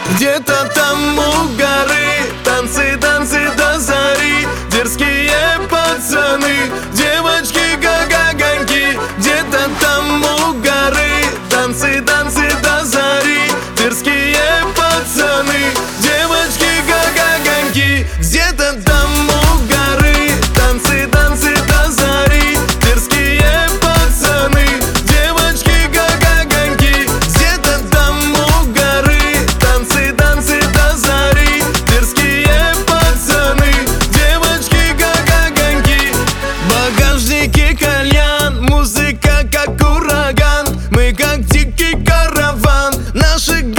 Где-то там у горы танцы, танцы до зари. Дерзкие пацаны, девочки как огоньки. Где-то там у горы танцы, танцы до зари. Дерзкие пацаны, девочки как огоньки. Где-то там у горы танцы, танцы до зари. Дерзкие пацаны, девочки как огоньки. Где-то там у горы танцы, танцы до зари. Дерзкие пацаны, девочки как огоньки. В багажнике кальян, музыка как ураган. Мы как дикий караван, наши